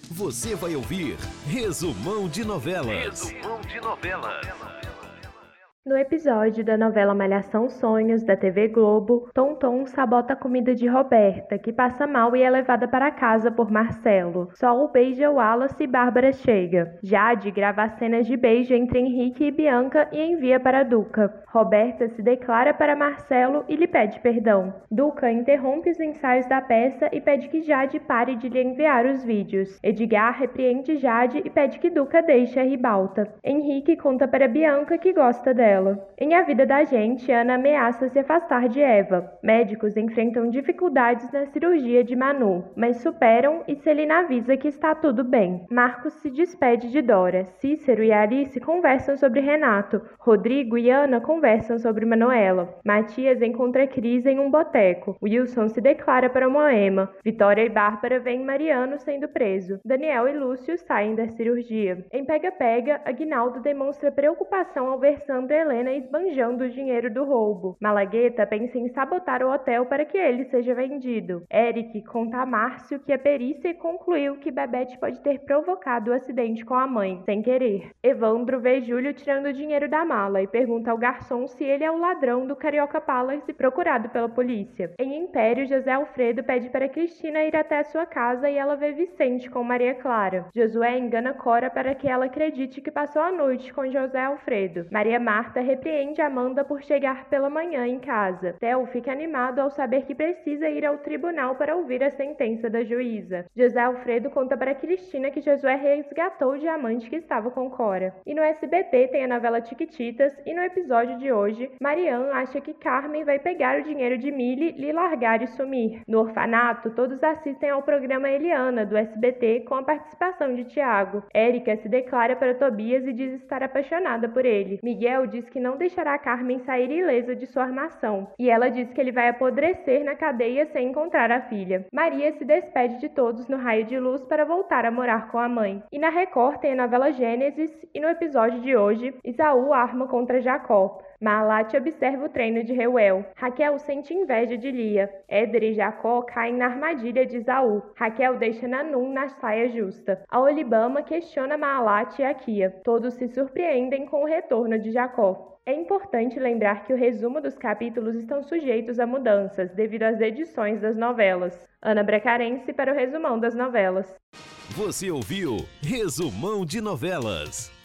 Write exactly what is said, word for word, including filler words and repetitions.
Você vai ouvir Resumão de Novelas. Resumão de Novelas. No episódio da novela Malhação Sonhos, da T V Globo, Tonton sabota a comida de Roberta, que passa mal e é levada para casa por Marcelo. Sol beija Wallace e Bárbara chega. Jade grava as cenas de beijo entre Henrique e Bianca e envia para Duca. Roberta se declara para Marcelo e lhe pede perdão. Duca interrompe os ensaios da peça e pede que Jade pare de lhe enviar os vídeos. Edgar repreende Jade e pede que Duca deixe a ribalta. Henrique conta para Bianca que gosta dela. Em A Vida da Gente, Ana ameaça se afastar de Eva. Médicos enfrentam dificuldades na cirurgia de Manu, mas superam e Celina avisa que está tudo bem. Marcos se despede de Dora. Cícero e Alice conversam sobre Renato. Rodrigo e Ana conversam sobre Manuela. Matias encontra Cris em um boteco. Wilson se declara para Moema. Vitória e Bárbara veem Mariano sendo preso. Daniel e Lúcio saem da cirurgia. Em Pega Pega, Aguinaldo demonstra preocupação ao ver Sandra Helena esbanjando o dinheiro do roubo. Malagueta pensa em sabotar o hotel para que ele seja vendido. Eric conta a Márcio que a perícia concluiu que Bebete pode ter provocado o acidente com a mãe, sem querer. Evandro vê Júlio tirando o dinheiro da mala e pergunta ao garçom se ele é o ladrão do Carioca Palace procurado pela polícia. Em Império, José Alfredo pede para Cristina ir até a sua casa e ela vê Vicente com Maria Clara. Josué engana Cora para que ela acredite que passou a noite com José Alfredo. Maria Marta repreende Amanda por chegar pela manhã em casa. Theo fica animado ao saber que precisa ir ao tribunal para ouvir a sentença da juíza. José Alfredo conta para Cristina que Josué resgatou o diamante que estava com Cora. E no S B T tem a novela Tiquititas e no episódio de hoje, Marianne acha que Carmen vai pegar o dinheiro de Milly, lhe largar e sumir. No orfanato, todos assistem ao programa Eliana, do S B T, com a participação de Tiago. Érica se declara para Tobias e diz estar apaixonada por ele. Miguel diz que não deixará Carmen sair ilesa de sua armação, e ela diz que ele vai apodrecer na cadeia sem encontrar a filha. Maria se despede de todos no raio de luz para voltar a morar com a mãe. E na Record tem a novela Gênesis, e no episódio de hoje, Isaú arma contra Jacó. Mahalate observa o treino de Reuel. Raquel sente inveja de Lia. Éder e Jacó caem na armadilha de Isaú. Raquel deixa Nanum na saia justa. A Olibama questiona Mahalate e Akia. Todos se surpreendem com o retorno de Jacó. É importante lembrar que o resumo dos capítulos estão sujeitos a mudanças devido às edições das novelas. Ana Bracarense para o Resumão das Novelas. Você ouviu Resumão de Novelas.